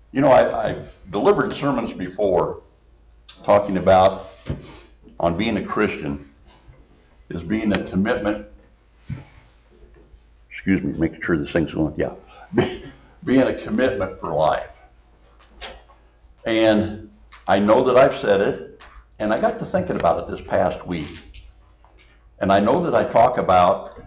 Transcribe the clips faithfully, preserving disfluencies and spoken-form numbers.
You know, I, I've delivered sermons before talking about on being a Christian is being a commitment, excuse me, making sure this thing's going, yeah, being a commitment for life. And I know that I've said it, and I got to thinking about it this past week. And I know that I talk about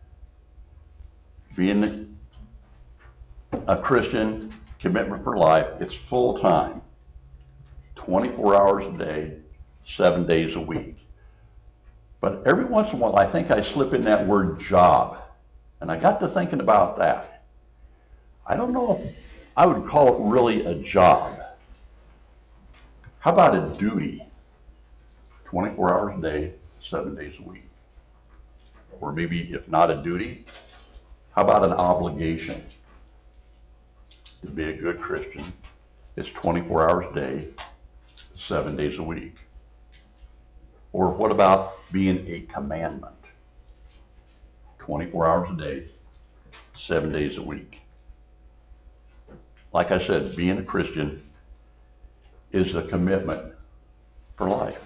being a Christian, commitment for life. It's full time, twenty-four hours a day, seven days a week. But every once in a while, I think I slip in that word job. And I got to thinking about that. I don't know if I would call it really a job. How about a duty? twenty-four hours a day, seven days a week. Or maybe if not a duty, how about an obligation? To be a good Christian, it's twenty-four hours a day, seven days a week. Or what about being a commandment? twenty-four hours a day, seven days a week. Like I said, being a Christian is a commitment for life.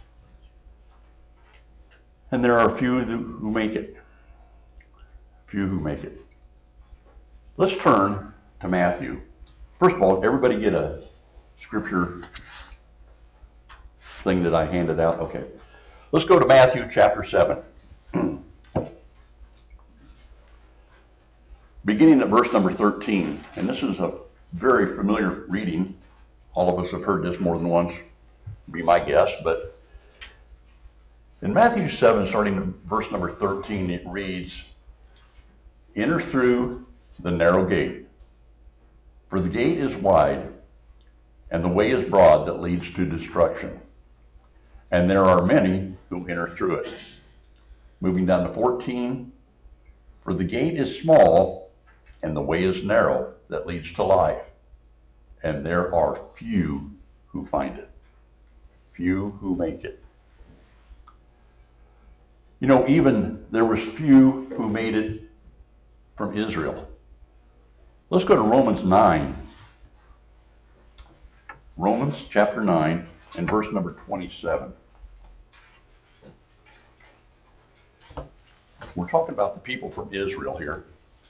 And there are a few who make it. Few who make it. Let's turn to Matthew. First of all, everybody get a scripture thing that I handed out? Okay. Let's go to Matthew chapter seven. Beginning at verse number thirteen. And this is a very familiar reading. All of us have heard this more than once, be my guess. But in Matthew seven, starting at verse number thirteen, it reads, "Enter through the narrow gate. For the gate is wide, and the way is broad that leads to destruction. And there are many who enter through it." Moving down to fourteen, "For the gate is small, and the way is narrow that leads to life. And there are few who find it." Few who make it. You know, even there was few who made it from Israel. Let's go to Romans nine. Romans chapter nine and verse number twenty-seven. We're talking about the people from Israel here.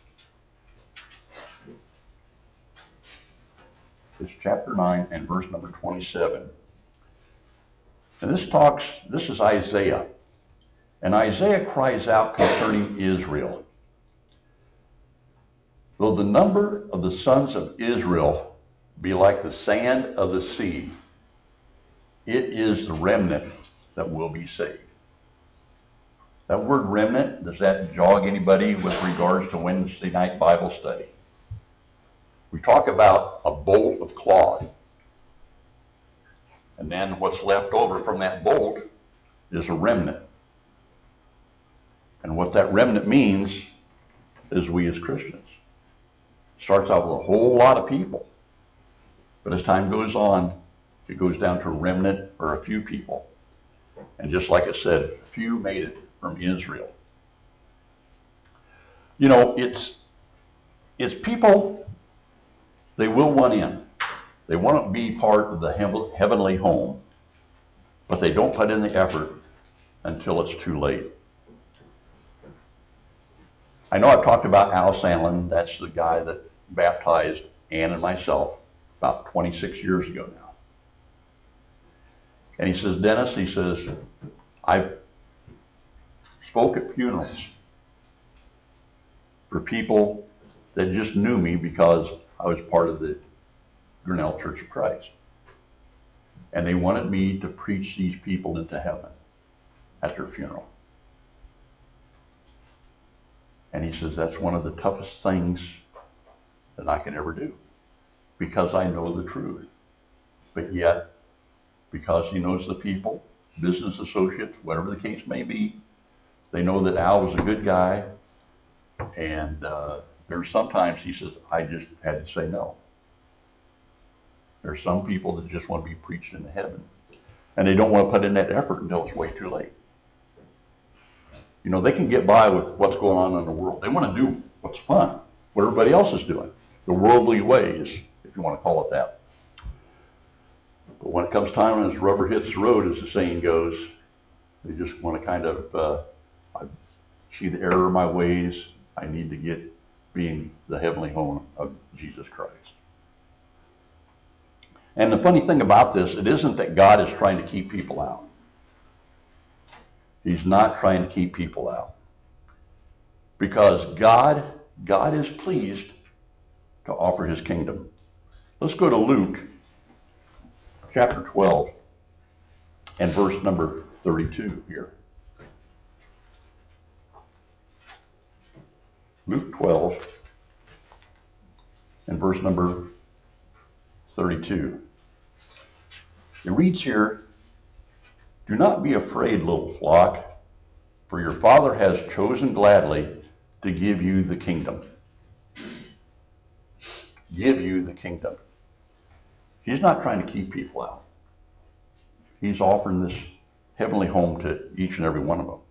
It's chapter nine and verse number twenty-seven. And this talks, this is Isaiah. And Isaiah cries out concerning Israel. "Though the number of the sons of Israel be like the sand of the sea, it is the remnant that will be saved." That word remnant, does that jog anybody with regards to Wednesday night Bible study? We talk about a bolt of cloth. And then what's left over from that bolt is a remnant. And what that remnant means is we as Christians. It starts out with a whole lot of people. But as time goes on, it goes down to a remnant or a few people. And just like I said, few made it from Israel. You know, it's it's people, they will want in. They want to be part of the heavenly home, but they don't put in the effort until it's too late. I know I've talked about Al Sandlin. That's the guy that baptized Ann and myself about twenty-six years ago now. And he says, "Dennis," he says, "I've spoke at funerals for people that just knew me because I was part of the Grinnell Church of Christ. And they wanted me to preach these people into heaven at their funeral." And he says, "That's one of the toughest things that I can ever do because I know the truth. But yet, because he knows the people, business associates, whatever the case may be, they know that Al was a good guy. And uh, there's sometimes," he says, "I just had to say no. There's some people that just want to be preached into heaven. And they don't want to put in that effort until it's way too late. You know, they can get by with what's going on in the world. They want to do what's fun, what everybody else is doing. The worldly ways, if you want to call it that. But when it comes time, as rubber hits the road, as the saying goes, they just want to kind of, uh, I see the error of my ways. I need to get being the heavenly home of Jesus Christ. And the funny thing about this, it isn't that God is trying to keep people out. He's not trying to keep people out. Because God, God is pleased to offer his kingdom. Let's go to Luke chapter twelve and verse number thirty-two here. Luke twelve and verse number thirty-two. It reads here, "Do not be afraid, little flock, for your Father has chosen gladly to give you the kingdom." Give you the kingdom. He's not trying to keep people out. He's offering this heavenly home to each and every one of them.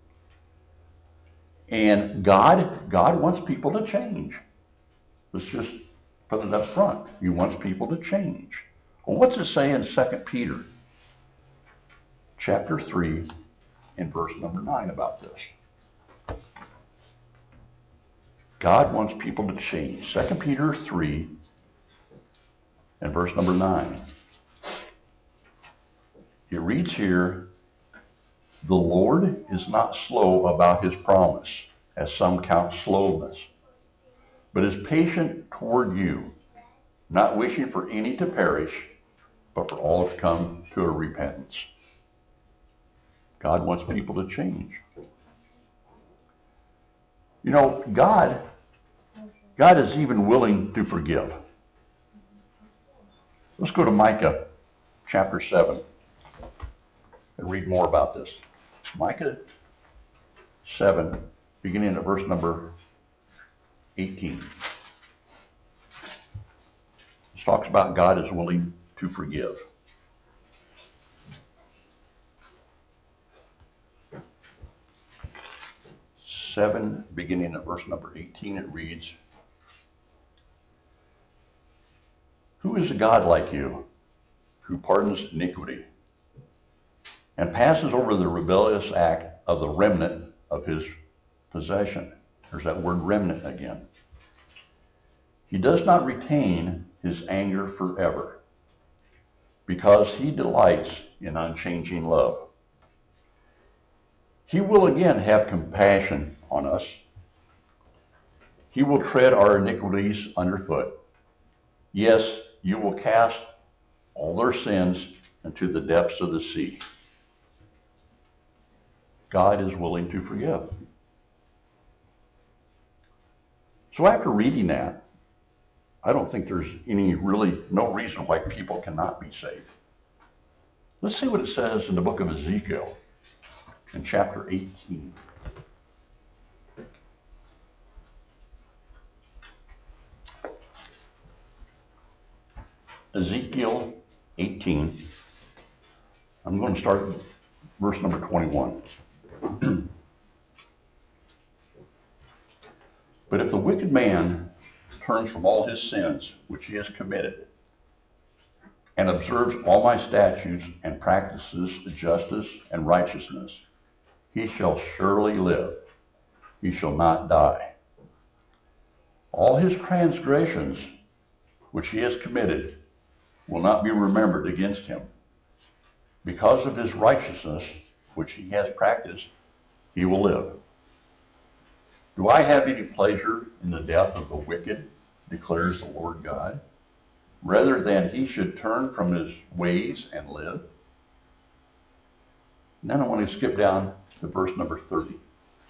And God, God wants people to change. Let's just put it up front. He wants people to change. Well, what's it say in Second Peter chapter three and verse number nine about this? God wants people to change. Second Peter three and verse number nine. It reads here, "The Lord is not slow about his promise, as some count slowness, but is patient toward you, not wishing for any to perish, but for all to come to a repentance." God wants people to change. You know, God, God is even willing to forgive. Let's go to Micah chapter seven and read more about this. Micah seven, beginning at verse number eighteen. This talks about God is willing to forgive. seven, beginning at verse number eighteen, it reads, "Who is a God like you, who pardons iniquity and passes over the rebellious act of the remnant of his possession?" There's that word remnant again. "He does not retain his anger forever, because he delights in unchanging love. He will again have compassion on us. He will tread our iniquities underfoot. Yes, you will cast all their sins into the depths of the sea." God is willing to forgive. So after reading that, I don't think there's any really no reason why people cannot be saved. Let's see what it says in the book of Ezekiel in chapter eighteen. Ezekiel eighteen. I'm going to start with verse number twenty-one. "But if the wicked man turns from all his sins which he has committed, and observes all my statutes and practices justice and righteousness, he shall surely live. He shall not die. All his transgressions which he has committed will not be remembered against him. Because of his righteousness which he has practiced, he will live. Do I have any pleasure in the death of the wicked, declares the Lord God, rather than he should turn from his ways and live?" And then I want to skip down to verse number thirty.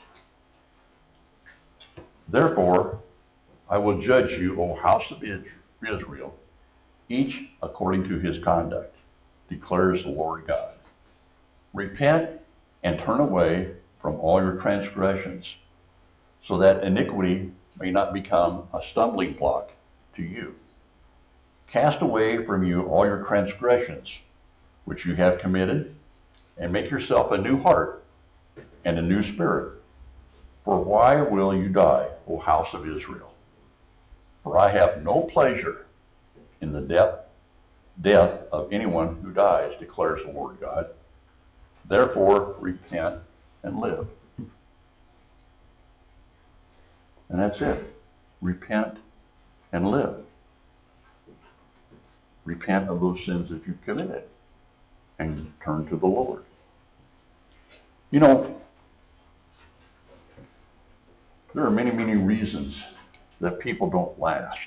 "Therefore, I will judge you, O house of Israel, each according to his conduct, declares the Lord God. Repent and turn away from all your transgressions, so that iniquity may not become a stumbling block to you. Cast away from you all your transgressions, which you have committed, and make yourself a new heart and a new spirit. For why will you die, O house of Israel? For I have no pleasure in the death, death of anyone who dies, declares the Lord God. Therefore, repent and live. And that's it. Repent and live. Repent of those sins that you've committed and turn to the Lord. You know, there are many, many reasons that people don't last.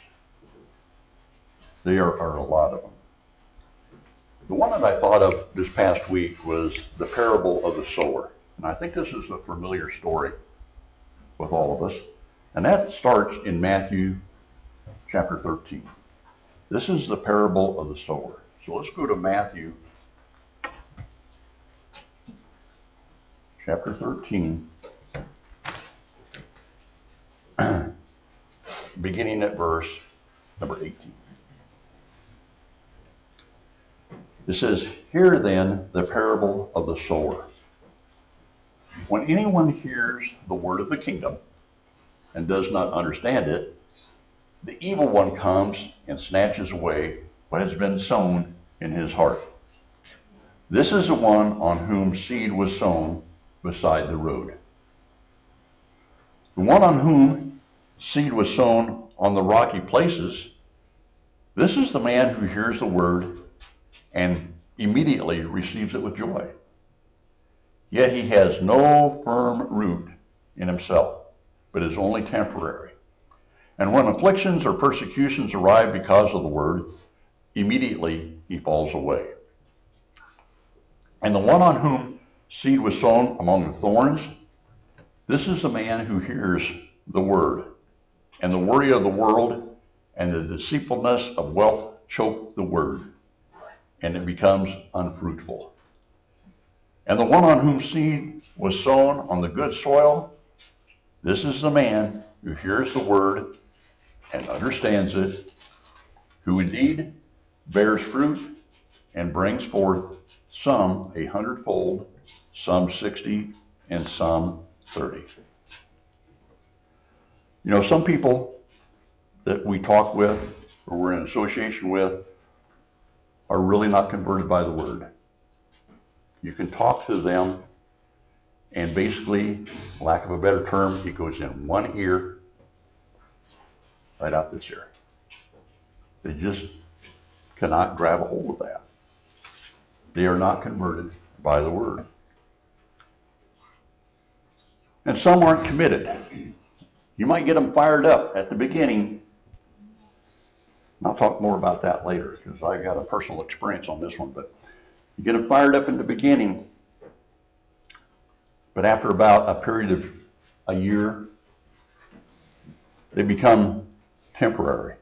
There are a lot of them. The one that I thought of this past week was the parable of the sower. And I think this is a familiar story with all of us. And that starts in Matthew chapter thirteen. This is the parable of the sower. So let's go to Matthew chapter thirteen, beginning at verse number eighteen. It says, "Hear then the parable of the sower. When anyone hears the word of the kingdom and does not understand it, the evil one comes and snatches away what has been sown in his heart. This is the one on whom seed was sown beside the road. The one on whom seed was sown on the rocky places, this is the man who hears the word and immediately receives it with joy. Yet he has no firm root in himself, but is only temporary. And when afflictions or persecutions arrive because of the word, immediately he falls away. And the one on whom seed was sown among the thorns, this is the man who hears the word, and the worry of the world and the deceitfulness of wealth choke the word, and it becomes unfruitful. And the one on whom seed was sown on the good soil, this is the man who hears the word and understands it, who indeed bears fruit and brings forth some a hundredfold, some sixty, and some thirty." You know, some people that we talk with or we're in association with are really not converted by the word. You can talk to them and basically, lack of a better term, it goes in one ear, right out this ear. They just cannot grab a hold of that. They are not converted by the word. And some aren't committed. You might get them fired up at the beginning. And I'll talk more about that later because I got a personal experience on this one. But you get them fired up in the beginning, but after about a period of a year, they become temporary.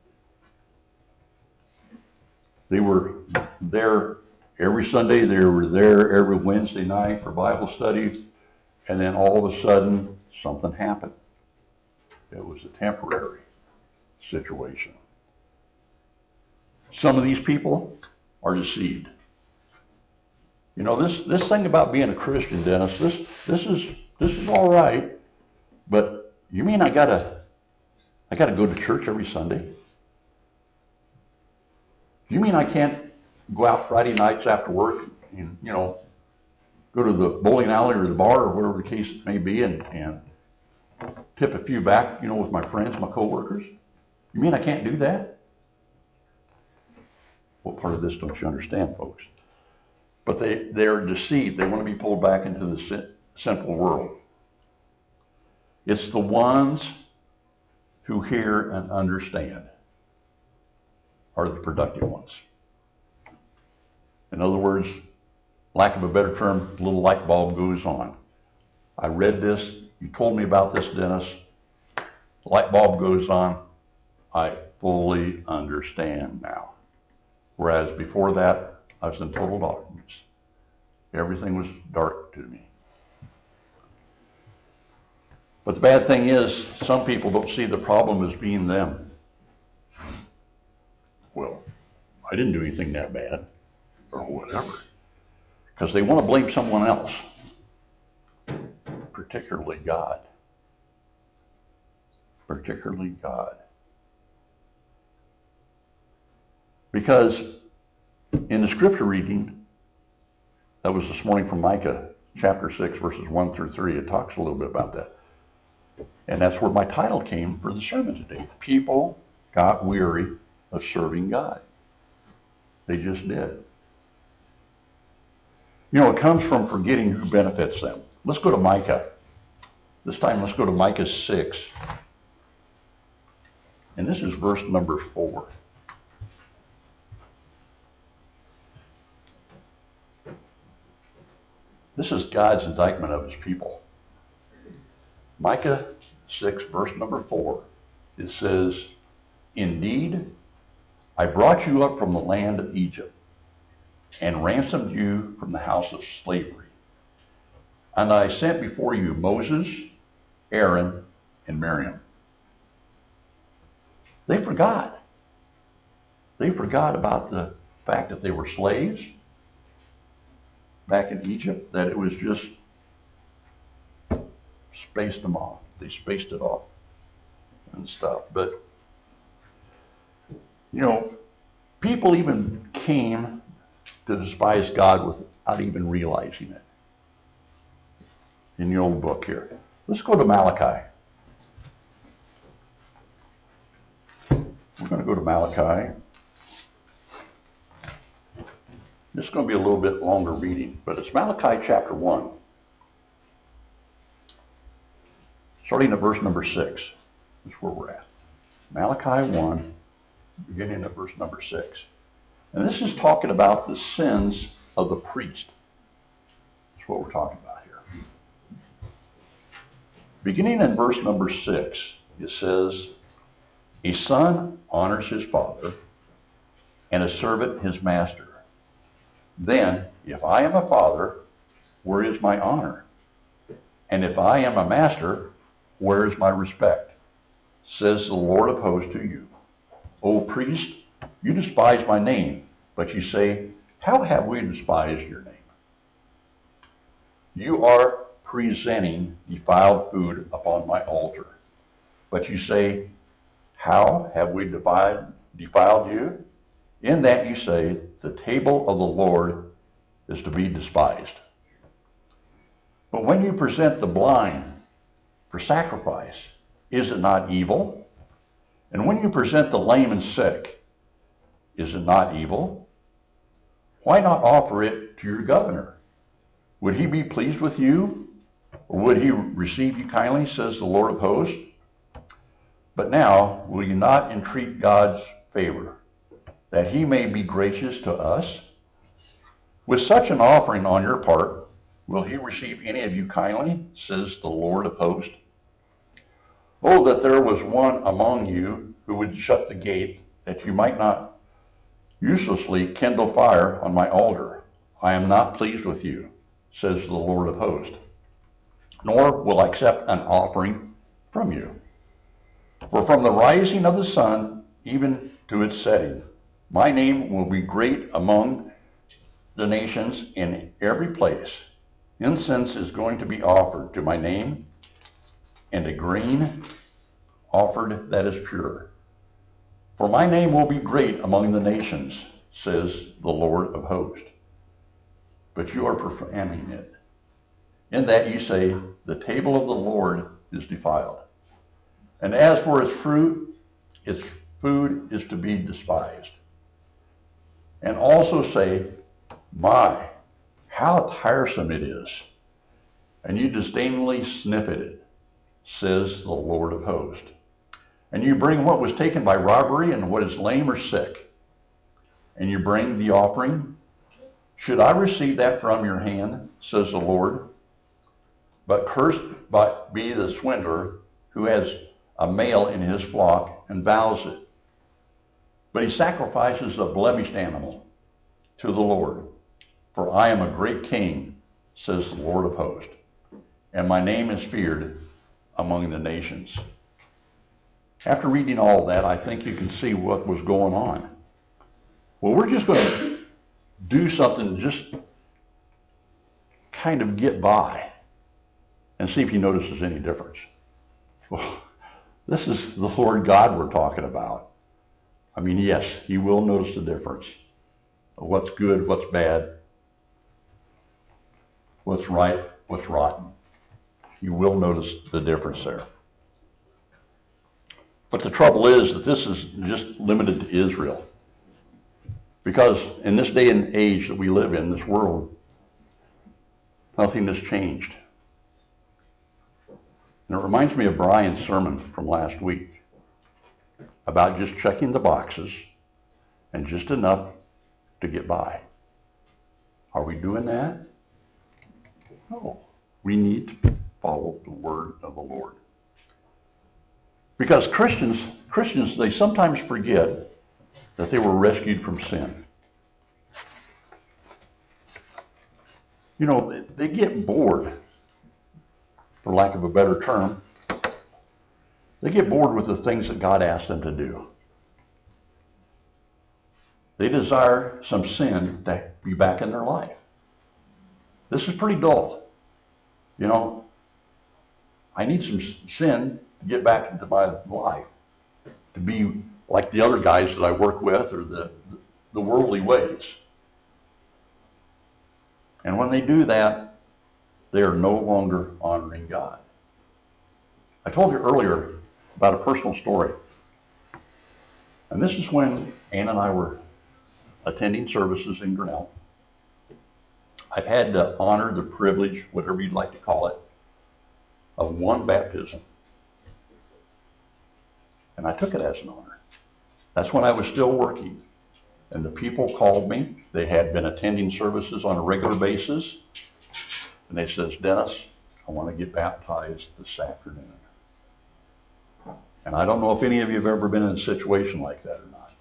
They were there every Sunday, they were there every Wednesday night for Bible study, and then all of a sudden, something happened. It was a temporary situation. Some of these people are deceived. You know, this, this thing about being a Christian, Dennis, this, this is, this is all right, but you mean I gotta, I gotta go to church every Sunday? You mean I can't go out Friday nights after work and, you know, go to the bowling alley or the bar or whatever the case may be and, and tip a few back, you know, with my friends, my coworkers? You mean I can't do that? What part of this don't you understand, folks? But they, they're deceived. They want to be pulled back into the sinful world. It's the ones who hear and understand are the productive ones. In other words, lack of a better term, the little light bulb goes on. I read this, you told me about this, Dennis. The light bulb goes on. I fully understand now. Whereas before that, I was in total darkness. Everything was dark to me. But the bad thing is, some people don't see the problem as being them. Well, I didn't do anything that bad, or whatever. Because they want to blame someone else, particularly God. Particularly God. Because in the scripture reading, that was this morning from Micah, chapter six, verses one through three, it talks a little bit about that. And that's where my title came for the sermon today. People got weary of serving God. They just did. You know, it comes from forgetting who benefits them. Let's go to Micah. This time let's go to Micah six. And this is verse number four. This is God's indictment of his people. Micah six, verse number four. It says, "Indeed, I brought you up from the land of Egypt and ransomed you from the house of slavery. And I sent before you Moses, Aaron, and Miriam." They forgot. They forgot about the fact that they were slaves back in Egypt, that it was just spaced them off. They spaced it off and stuff. But, you know, people even came to despise God without even realizing it. In the old book here. Let's go to Malachi. We're going to go to Malachi. This is going to be a little bit longer reading, but it's Malachi chapter one. Starting at verse number six. That's where we're at. Malachi one, beginning at verse number six. And this is talking about the sins of the priest. That's what we're talking about here. Beginning in verse number six, it says, "A son honors his father, and a servant his master. Then, if I am a father, where is my honor? And if I am a master, where is my respect? Says the Lord of hosts to you. O priest, you despise my name, but you say, how have we despised your name? You are presenting defiled food upon my altar. But you say, how have we defiled, defiled you? In that you say, the table of the Lord is to be despised. But when you present the blind for sacrifice, is it not evil? And when you present the lame and sick, is it not evil? Why not offer it to your governor? Would he be pleased with you? Or would he receive you kindly, says the Lord of hosts? But now, will you not entreat God's favor, that he may be gracious to us? With such an offering on your part, will he receive any of you kindly, says the Lord of hosts? Oh, that there was one among you who would shut the gate, that you might not uselessly kindle fire on my altar. I am not pleased with you, says the Lord of hosts, nor will I accept an offering from you. For from the rising of the sun, even to its setting, my name will be great among the nations in every place. Incense is going to be offered to my name, and a grain offered that is pure. For my name will be great among the nations, says the Lord of hosts. But you are profaning it. In that you say, the table of the Lord is defiled. And as for its fruit, its food is to be despised. And also say, my, how tiresome it is. And you disdainfully sniff at it, says the Lord of hosts. And you bring what was taken by robbery and what is lame or sick. And you bring the offering. Should I receive that from your hand, says the Lord? But cursed be the swindler who has a male in his flock and vows it. But he sacrifices a blemished animal to the Lord. For I am a great king, says the Lord of hosts, and my name is feared among the nations. After reading all that, I think you can see what was going on. Well, we're just going to do something, just kind of get by, and see if you notice there's any difference. Well, this is the Lord God we're talking about. I mean, yes, he will notice the difference of what's good, what's bad, what's right, what's rotten. You will notice the difference there. But the trouble is that this is just limited to Israel. Because in this day and age that we live in, this world, nothing has changed. And it reminds me of Brian's sermon from last week about just checking the boxes and just enough to get by. Are we doing that? No. We need to follow the word of the Lord. Because Christians, Christians, they sometimes forget that they were rescued from sin. You know, they get bored, for lack of a better term. They get bored with the things that God asked them to do. They desire some sin to be back in their life. This is pretty dull. You know, I need some sin to get back into my life, to be like the other guys that I work with, or the, the worldly ways. And when they do that, they are no longer honoring God. I told you earlier about a personal story. And this is when Ann and I were attending services in Grinnell. I've had the honor, the privilege, whatever you'd like to call it, of one baptism. And I took it as an honor. That's when I was still working. And the people called me. They had been attending services on a regular basis. And they says, Dennis, I want to get baptized this afternoon. And I don't know if any of you have ever been in a situation like that or not.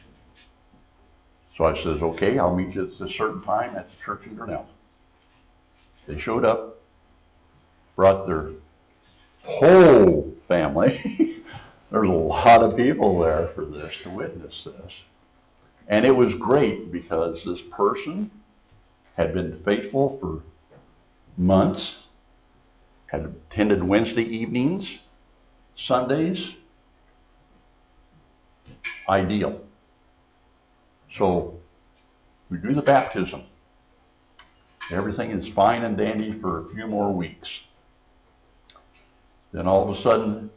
So I says, okay, I'll meet you at a certain time at the church in Grinnell. They showed up, brought their whole family. There's a lot of people there for this, to witness this. And it was great because this person had been faithful for months, had attended Wednesday evenings, Sundays. Ideal. So we do the baptism. Everything is fine and dandy for a few more weeks. Then all of a sudden,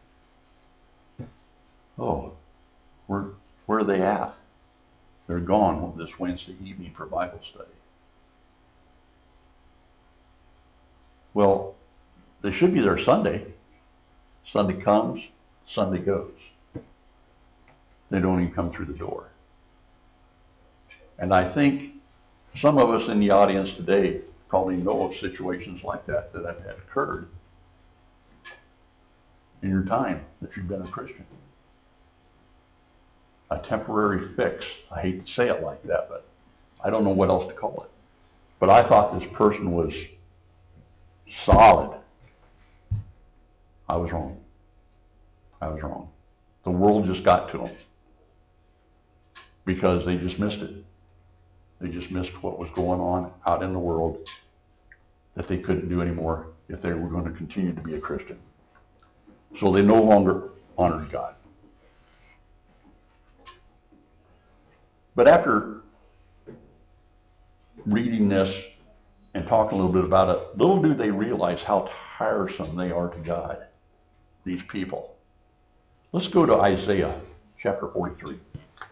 oh, where, where are they at? They're gone this Wednesday evening for Bible study. Well, they should be there Sunday. Sunday comes, Sunday goes. They don't even come through the door. And I think some of us in the audience today probably know of situations like that that have occurred in your time that you've been a Christian. A temporary fix. I hate to say it like that, but I don't know what else to call it. But I thought this person was solid. I was wrong. I was wrong. The world just got to them because they just missed it. They just missed what was going on out in the world that they couldn't do anymore if they were going to continue to be a Christian. So they no longer honored God. But after reading this and talking a little bit about it, little do they realize how tiresome they are to God, these people. Let's go to Isaiah chapter forty-three.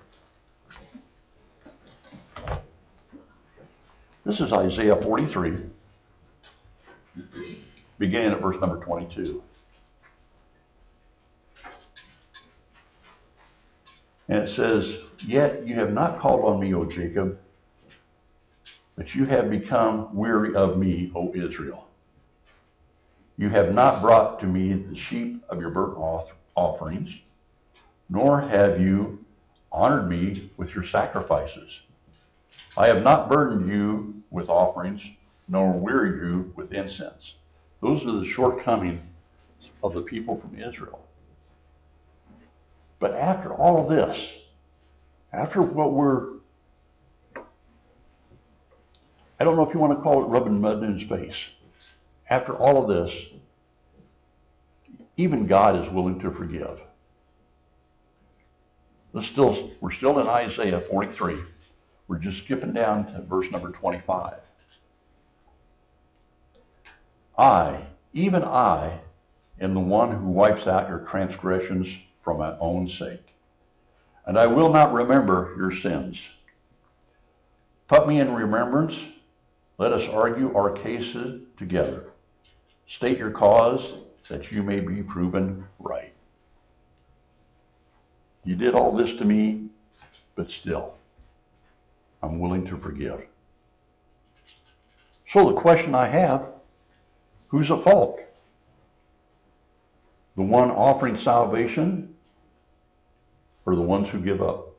This is Isaiah forty-three, beginning at verse number twenty-two. And it says, "Yet you have not called on me, O Jacob, but you have become weary of me, O Israel. You have not brought to me the sheep of your burnt offerings, nor have you honored me with your sacrifices. I have not burdened you with offerings, nor wearied you with incense." Those are the shortcomings of the people from Israel. But after all of this, after what we're, I don't know if you want to call it rubbing mud in his face. After all of this, even God is willing to forgive. Let's still, we're still in Isaiah forty-three. We're just skipping down to verse number twenty-five. I, even I, am the one who wipes out your transgressions for my own sake, and I will not remember your sins. Put me in remembrance. Let us argue our cases together. State your cause, that you may be proven right. You did all this to me, but still, I'm willing to forgive. So the question I have, who's at fault? The one offering salvation, or the ones who give up?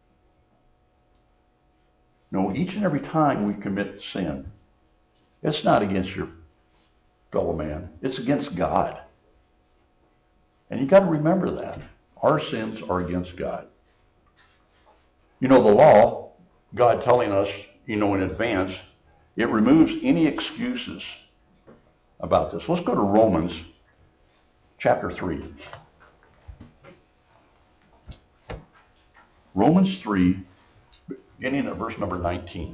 No, each and every time we commit sin, it's not against your fellow man, it's against God. And you got to remember that. Our sins are against God. You know, the law, God telling us, you know, in advance, it removes any excuses about this. Let's go to Romans chapter three. Romans three, beginning at verse number nineteen.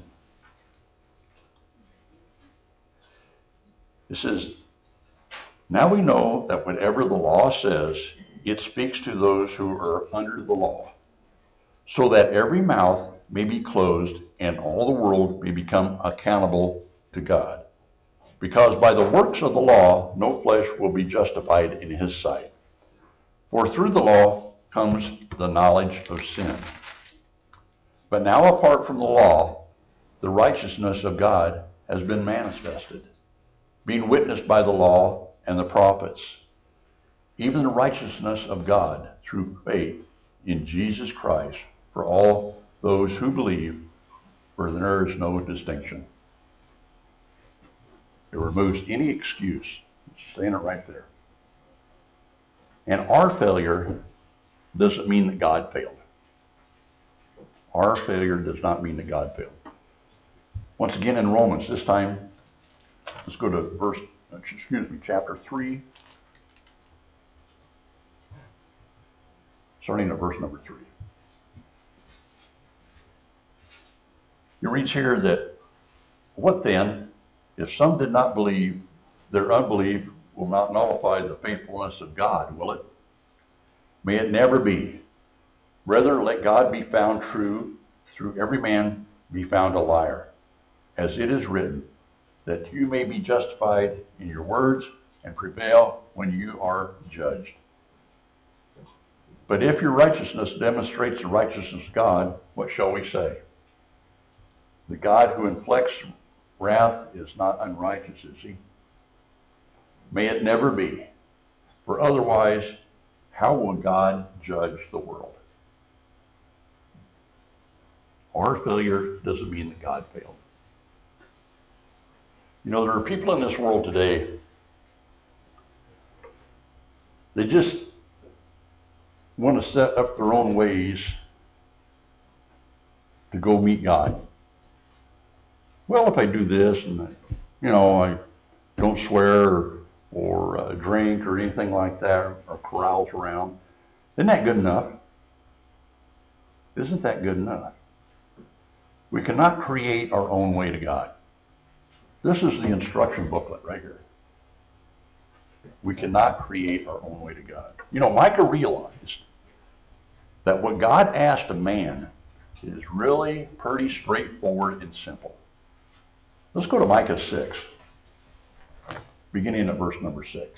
It says, now we know that whatever the law says, it speaks to those who are under the law, so that every mouth may be closed and all the world may become accountable to God. Because by the works of the law, no flesh will be justified in his sight. For through the law comes the knowledge of sin. But now apart from the law, the righteousness of God has been manifested, being witnessed by the law and the prophets, even the righteousness of God through faith in Jesus Christ for all those who believe, for there is no distinction. It removes any excuse. It's saying it right there. And our failure doesn't mean that God failed. Our failure does not mean that God failed. Once again in Romans, this time, let's go to verse, excuse me, chapter three. Starting at verse number three. It reads here that, what then, if some did not believe, their unbelief will not nullify the faithfulness of God, will it? May it never be. Rather, let God be found true, through every man be found a liar, as it is written, that you may be justified in your words and prevail when you are judged. But if your righteousness demonstrates the righteousness of God, what shall we say? The God who inflicts wrath is not unrighteous, is he? May it never be, for otherwise, how will God judge the world? Our failure doesn't mean that God failed. You know, there are people in this world today, they just want to set up their own ways to go meet God. Well, if I do this and, I, you know, I don't swear or, or uh, drink or anything like that, or carouse around, isn't that good enough? Isn't that good enough? We cannot create our own way to God. This is the instruction booklet right here. We cannot create our own way to God. You know, Micah realized that what God asked of man is really pretty straightforward and simple. Let's go to Micah six, beginning at verse number six.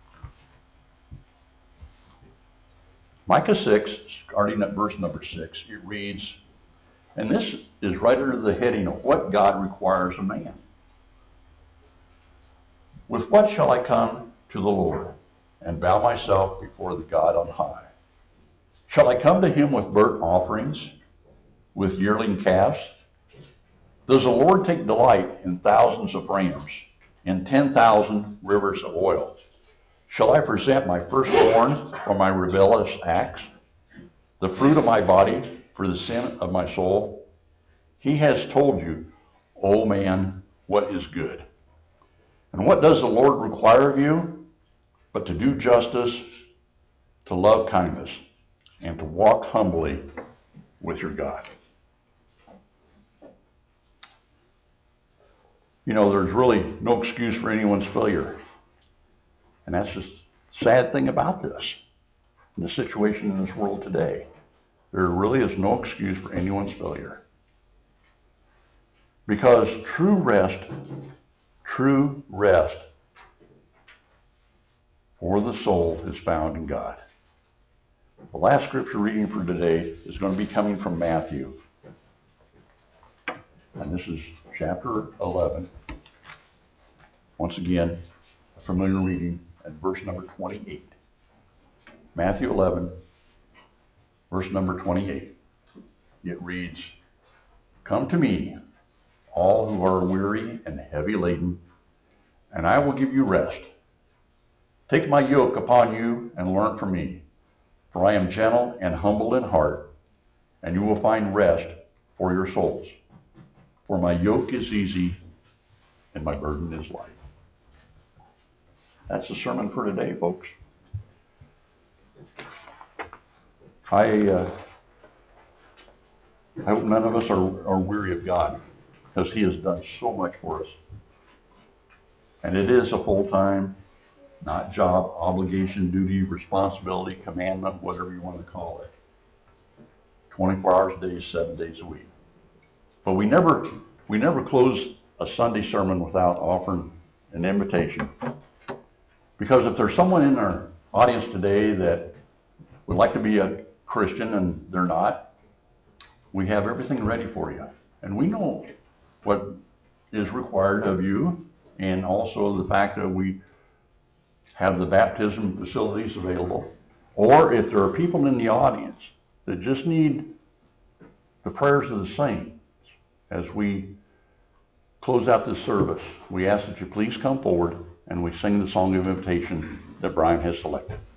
Micah six, starting at verse number six, it reads, and this is right under the heading of what God requires of man. With what shall I come to the Lord and bow myself before the God on high? Shall I come to him with burnt offerings, with yearling calves? Does the Lord take delight in thousands of rams and ten thousand rivers of oil? Shall I present my firstborn for my rebellious acts, the fruit of my body for the sin of my soul? He has told you, O man, what is good. And what does the Lord require of you? But to do justice, to love kindness, and to walk humbly with your God. You know, there's really no excuse for anyone's failure. And that's just the sad thing about this, the situation in this world today. There really is no excuse for anyone's failure. Because true rest, true rest for the soul is found in God. The last scripture reading for today is going to be coming from Matthew. And this is chapter eleven. Once again, a familiar reading at verse number twenty-eight. Matthew eleven, verse number twenty-eight. It reads, "Come to me, all who are weary and heavy laden, and I will give you rest. Take my yoke upon you and learn from me, for I am gentle and humble in heart, and you will find rest for your souls. For my yoke is easy and my burden is light." That's the sermon for today, folks. I, uh, I hope none of us are, are weary of God, because he has done so much for us. And it is a full-time, not job, obligation, duty, responsibility, commandment, whatever you want to call it. twenty-four hours a day, seven days a week. But we never, we never close a Sunday sermon without offering an invitation. Because if there's someone in our audience today that would like to be a Christian and they're not, we have everything ready for you. And we know what is required of you, and also the fact that we have the baptism facilities available. Or if there are people in the audience that just need the prayers of the saints as we close out this service, we ask that you please come forward and we sing the song of invitation that Brian has selected.